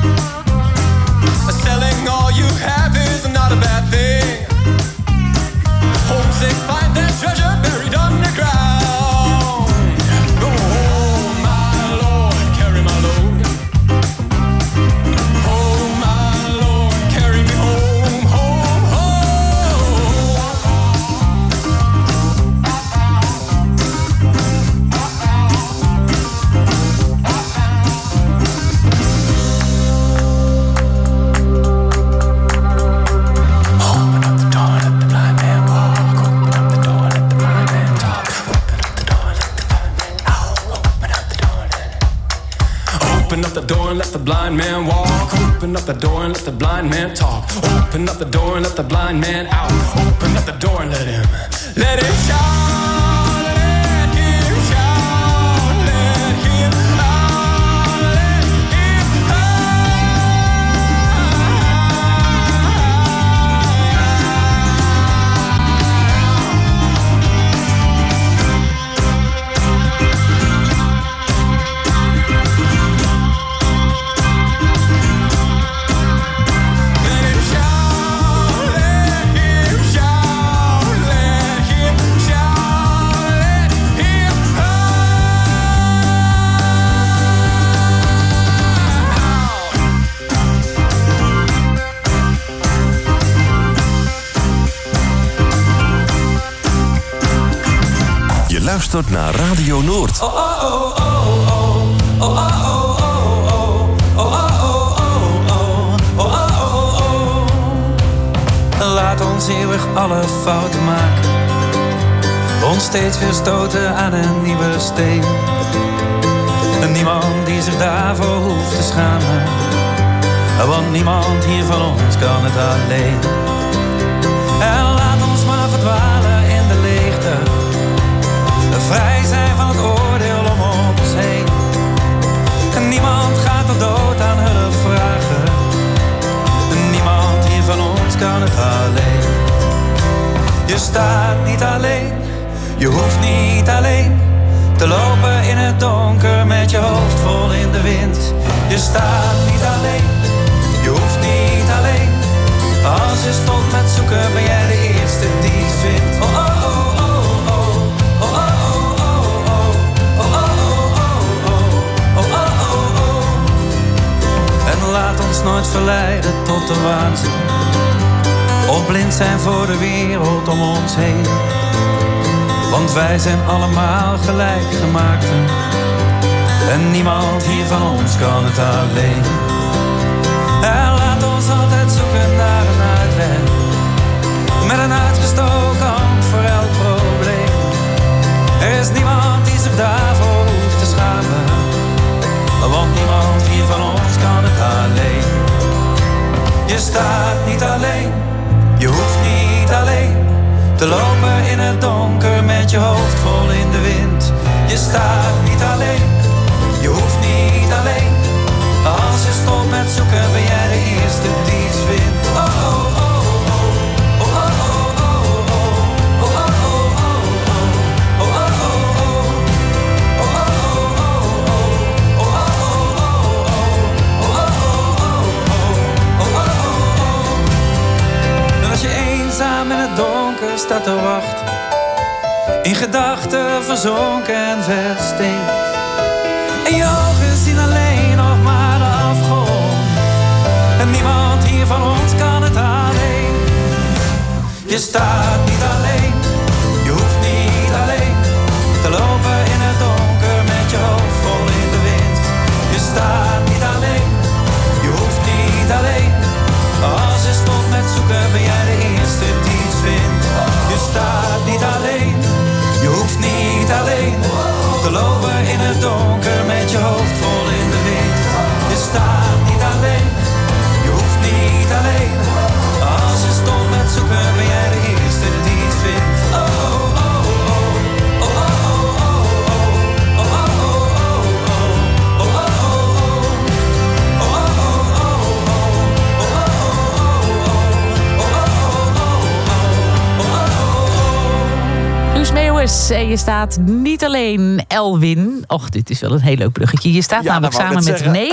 Selling all you have is not a bad thing. Homesick, find that treasure buried underground. Oh, my Lord, carry my load. Oh, my Lord, carry me home, home, Open up the door and let the blind man walk. Open up the door and let the blind man talk. Open up the door and let the blind man out. Open up the door and let him, let him shout. Let him shout. Let him out. Let him out. Luistert naar Radio Noord. Oh, oh, oh, oh, oh. Oh, oh, oh, oh, oh. Oh, oh, oh, oh, oh. Oh, oh, oh, oh. Laat ons eeuwig alle fouten maken. Ons steeds weer stoten aan een nieuwe steen. En niemand die zich daarvoor hoeft te schamen. Want niemand hier van ons kan het alleen. En laat ons maar verdwalen in de leegte. Vrij zijn van het oordeel om ons heen. En niemand gaat tot dood aan hulp vragen. En niemand hier van ons kan het alleen. Je staat niet alleen, je hoeft niet alleen te lopen in het donker met je hoofd vol in de wind. Je staat niet alleen, je hoeft niet alleen. Als je stopt met zoeken ben jij de eerste die het vindt. Oh, oh, oh, oh. Laat ons nooit verleiden tot de waanzin, of blind zijn voor de wereld om ons heen. Want wij zijn allemaal gelijkgemaakten. En niemand hier van ons kan het alleen. En laat ons altijd zoeken naar een uitweg, met een uitgestoken hand voor elk probleem. Er is niemand die zich daarvoor hoeft te schamen. Want niemand hier van ons kan het alleen. Je staat niet alleen, je hoeft niet alleen te lopen in het donker met je hoofd vol in de wind. Je staat niet alleen, je hoeft niet alleen. Als je stopt met zoeken ben jij de eerste die iets vindt. Oh, oh, oh. Samen in het donker staat te wachten. In gedachten verzonken en verstinkt. En je ogen zien alleen nog maar de afgrond. En niemand hier van ons kan het alleen. Je staat niet alleen, je hoeft niet alleen te lopen in het donker met je hoofd vol in de wind. Je staat niet alleen, je hoeft niet alleen. Als je stopt met zoeken ben jij de eerste die iets vindt. Je staat niet alleen, je hoeft niet alleen te lopen in het donker met je hoofd vol in de wind. Je staat niet alleen, je hoeft niet alleen. Als je stopt met zoeken ben jij de eerste die iets vindt. Oh, oh, oh, oh, oh, oh, oh, oh, oh, oh, Luus Meeuwis, en je staat niet alleen, Elwin. Och, dit is wel een heel leuk bruggetje. Je staat Ja, namelijk dat wou ik samen met net René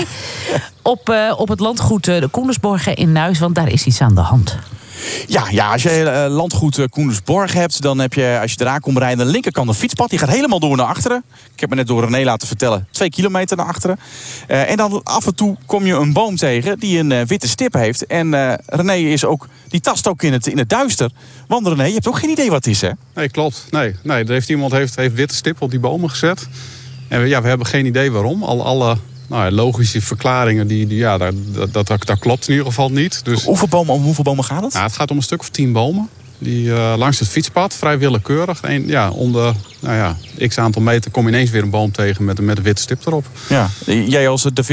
op, uh, op het landgoed uh, de Koendersborgen in Nuis, want daar is iets aan de hand. Ja, ja, als je uh, landgoed uh, Koendersborg hebt, dan heb je, als je eraan komt rijden, aan de linkerkant een fietspad. Die gaat helemaal door naar achteren. Ik heb me net door René laten vertellen, twee kilometer naar achteren. Uh, en dan af en toe kom je een boom tegen die een uh, witte stip heeft. En uh, René is ook, die tast ook in het, in het duister. Want René, je hebt ook geen idee wat het is, hè? Nee, klopt. Nee, nee, er heeft iemand heeft, heeft witte stip op die bomen gezet. En we, ja, we hebben geen idee waarom. Al, alle nou ja, logische verklaringen, die, die, ja, dat, dat, dat, dat klopt in ieder geval niet. Dus, hoeveel, bomen, om hoeveel bomen gaat het? Ja, het gaat om een stuk of tien bomen. Die uh, langs het fietspad, vrij willekeurig. En, ja, om de nou ja, x aantal meter kom je ineens weer een boom tegen met, met een witte stip erop. Ja. Jij als Da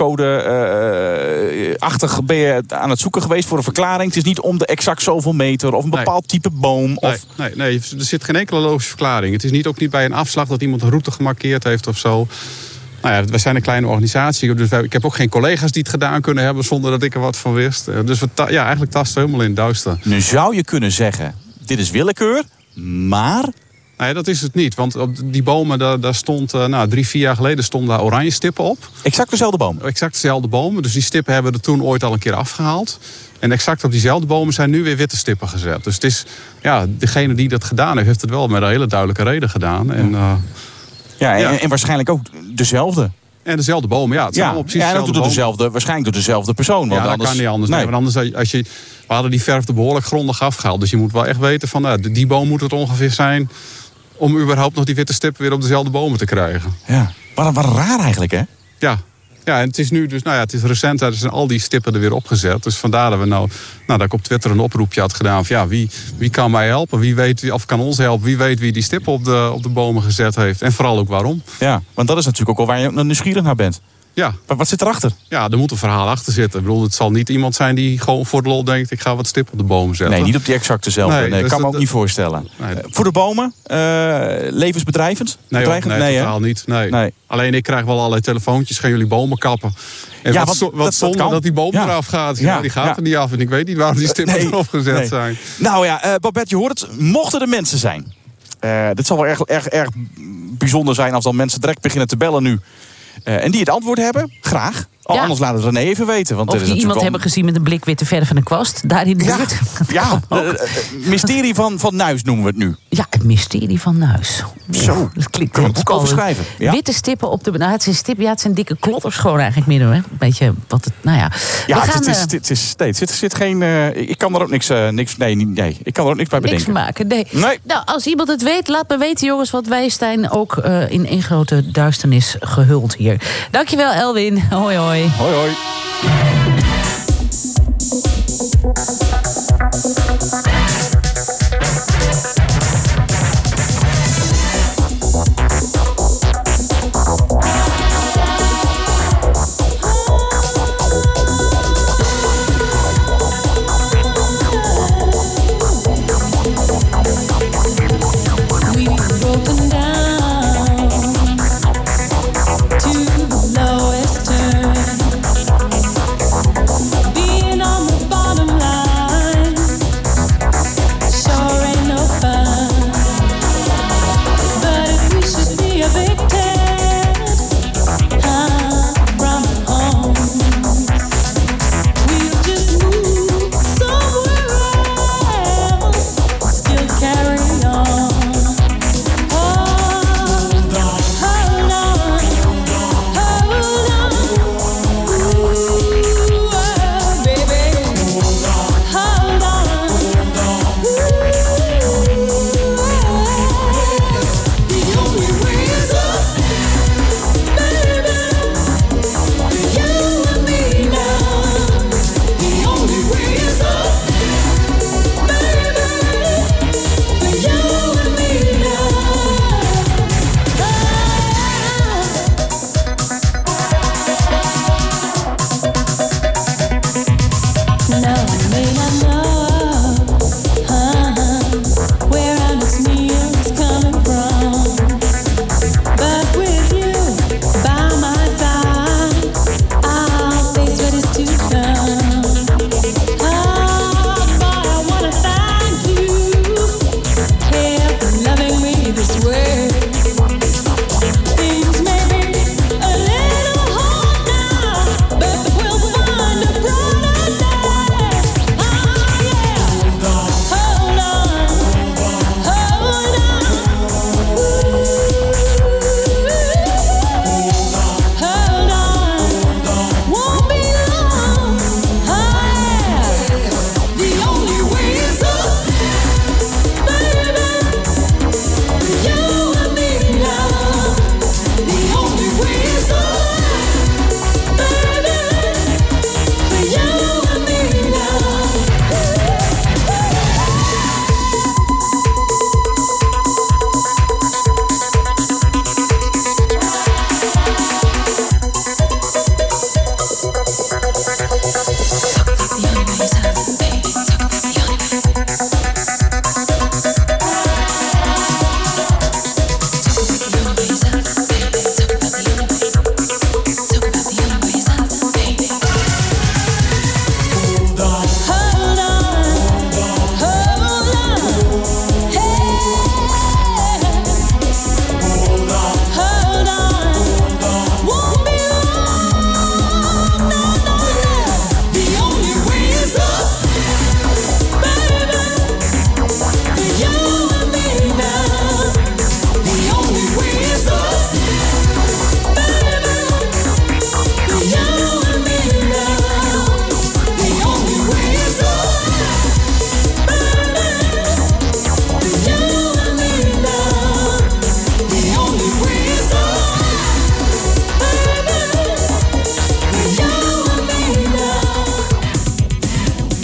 Vinci-code-achtig uh, ben je aan het zoeken geweest voor een verklaring. Het is niet om de exact zoveel meter of een bepaald nee. type boom. Of... Nee, nee, nee, er zit geen enkele logische verklaring. Het is niet, ook niet bij een afslag dat iemand een route gemarkeerd heeft of zo. Nou ja, wij zijn een kleine organisatie, dus wij, ik heb ook geen collega's die het gedaan kunnen hebben zonder dat ik er wat van wist. Dus we ta- ja, eigenlijk tasten we helemaal in het duister. Nu zou je kunnen zeggen, dit is willekeur, maar... Nee, dat is het niet, want op die bomen, daar, daar stond, nou, drie, vier jaar geleden stonden daar oranje stippen op. Exact dezelfde bomen? Exact dezelfde bomen, dus die stippen hebben we er toen ooit al een keer afgehaald. En exact op diezelfde bomen zijn nu weer witte stippen gezet. Dus het is, ja, degene die dat gedaan heeft, heeft het wel met een hele duidelijke reden gedaan. En, uh, Ja, en, ja, en waarschijnlijk ook dezelfde. En dezelfde bomen, ja. Het zijn ja, precies ja, en dat doet dezelfde, waarschijnlijk door dezelfde persoon. Want ja, anders, dat kan niet anders. Nee. Nee, want anders als je, we hadden die verf er behoorlijk grondig afgehaald. Dus je moet wel echt weten van, nou, die boom moet het ongeveer zijn om überhaupt nog die witte stippen weer op dezelfde bomen te krijgen. Ja, wat, wat raar eigenlijk, hè? Ja. Ja, en het is nu dus, nou ja, het is recent, er zijn al die stippen er weer opgezet. Dus vandaar dat we nou, nou dat ik op Twitter een oproepje had gedaan van ja, wie, wie kan mij helpen? Wie weet, of kan ons helpen? Wie weet wie die stippen op de, op de bomen gezet heeft? En vooral ook waarom. Ja, want dat is natuurlijk ook al waar je nieuwsgierig naar bent. Ja. Maar wat zit erachter? Ja, er moet een verhaal achter zitten. Ik bedoel, het zal niet iemand zijn die gewoon voor de lol denkt, ik ga wat stippen op de bomen zetten. Nee, niet op die exact dezelfde. Nee, nee, dus kan dat, me ook niet voorstellen. Nee. Uh, voor de bomen, uh, levensbedreigend? Nee, hoor, nee, nee, totaal niet. Nee. Nee. Alleen ik krijg wel allerlei telefoontjes, gaan jullie bomen kappen? En ja, wat, wat, wat dat, zonde dat, dat die boom ja. eraf gaat. Ja, ja, die gaat ja. er niet af en ik weet niet waarom die stippen nee, erop gezet nee. zijn. Nou ja, uh, Babette, je hoort het, mochten er mensen zijn. Uh, dit zal wel erg, erg, erg bijzonder zijn als dan mensen direct beginnen te bellen nu. Uh, en die het antwoord hebben, graag. Oh, ja. Anders laat het René even weten. Want of er is die iemand wel... hebben gezien met een blik witte verf en een kwast. Daar in de ja. buurt. Ja, het uh, mysterie van, van Nuis noemen we het nu. Ja, het mysterie van Nuis. Zo, dat klinkt kunnen we een boek over schrijven. Ja? Witte stippen op de... Nou, het zijn stip, ja, het zijn dikke klotters gewoon eigenlijk midden. Hè? Een beetje wat het... Nou ja, ja we gaan, het, is, het, is, het, is, nee, het zit, zit geen... Uh, ik kan er ook niks... Uh, niks nee, nee, ik kan er ook niks bij bedenken. Niks maken, nee. nee. Nou, als iemand het weet, laat me weten, jongens. Want wij zijn ook uh, in één grote duisternis gehuld hier. Dankjewel, Elwin. Hoi, hoi. Hoi, hoi. Being on the bottom line.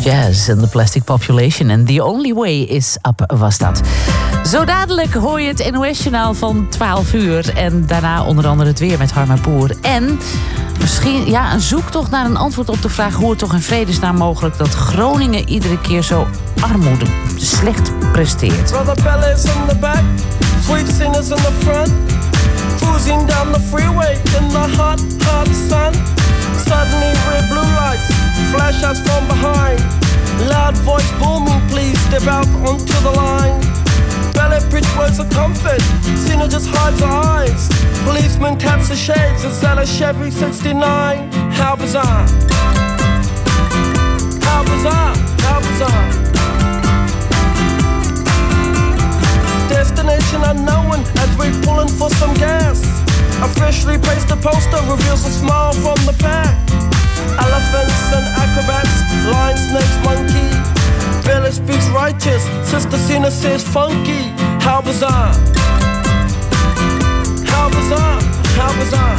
Jazz and the Plastic Population. En The Only Way is Up was dat. Zo dadelijk hoor je het N O S-journaal van twaalf uur. En daarna onder andere het weer met Harma Boer. En misschien ja, een zoektocht naar een antwoord op de vraag... hoe het toch in vredesnaam mogelijk dat Groningen iedere keer zo armoede slecht presteert. Brother Bellas in the back, sweet singers in the front. Cruising down the freeway in the hot, hot sun. Suddenly red blue lights, flash us from behind. Loud voice booming, please step out onto the line. Ballet bridge words of comfort, Cena just hides her eyes. Policeman taps the shades, is that a Chevy sixty-nine? How bizarre. How bizarre, how bizarre. Destination unknown as we're pulling for some gas. A freshly pasted poster reveals a smile from the pack. Elephants and acrobats, lion, snakes, monkey. Billy speaks righteous, Sister Cena says funky. How bizarre. How bizarre, how bizarre.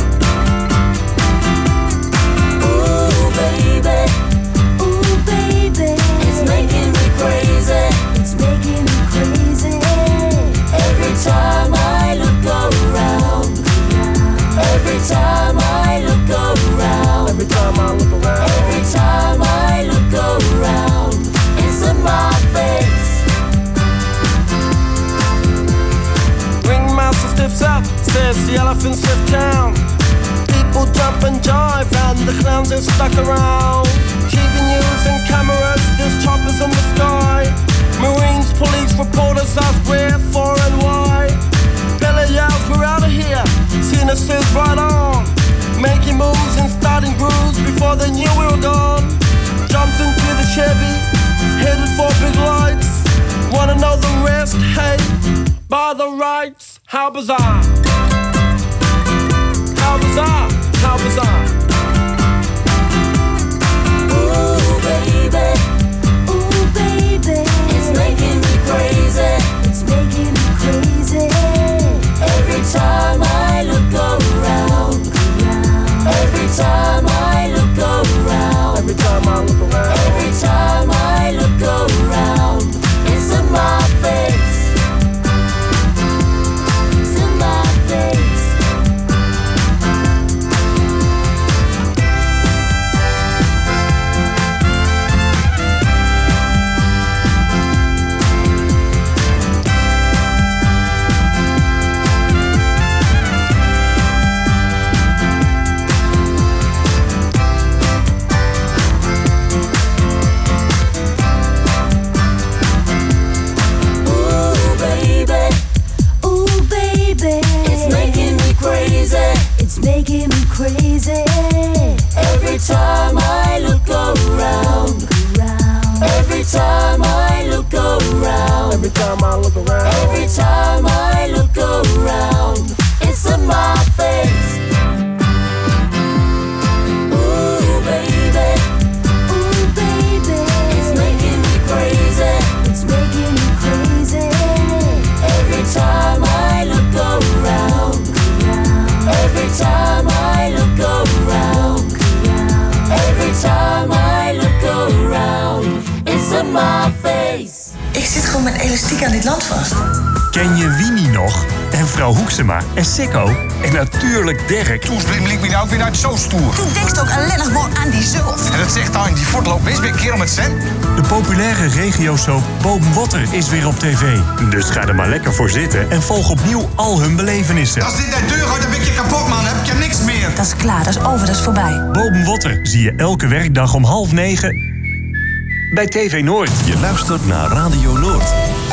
Ooh, baby, ooh, baby. It's making me crazy, it's making me crazy. Every time I look around, every time I look around, every time I look around, every time I look around, it's in my face. Ringmaster steps up, says the elephants left town. People jump and jive, and the clowns are stuck around. T V news and cameras, there's choppers in the sky. Marines, police, reporters ask where, for, and why. Bella yells, we're out of here. Cena says right on. Making moves and starting grooves before they knew we were gone. Jumped into the Chevy, headed for big lights. Wanna know the rest? Hey, by the rights. How bizarre. How bizarre, how bizarre. Ooh, baby, ooh, baby. It's making me crazy, it's making me crazy. Every time I look around, every time I look around, every time I look around, every time I look around, it's in my face, it's in my face. It's making me crazy. Every time I look around, every time I look around, every time I look around, every time I look around, it's in my face. Ooh, baby, ooh, baby. It's making me crazy, it's making me crazy. Every time I look around, every time I look around, every time I look around, it's in my face. Ik zit gewoon met elastiek aan dit land vast. Ken je Winnie nog? En vrouw Hoeksema en Sikko? En natuurlijk Dirk. Toen blikt me nou ook weer uit zo stoer. Toen denkst ook alleen nog maar aan die zelf. En dat zegt dan in die voortloop is weer een kerel met cent. De populaire regio-soap Boomwater is weer op tv. Dus ga er maar lekker voor zitten en volg opnieuw al hun belevenissen. Als dit de deur gaat, dan ben je kapot, man. Dan heb je niks meer. Dat is klaar, dat is over, dat is voorbij. Boomwater zie je elke werkdag om half negen bij T V Noord. Je luistert naar Radio Noord.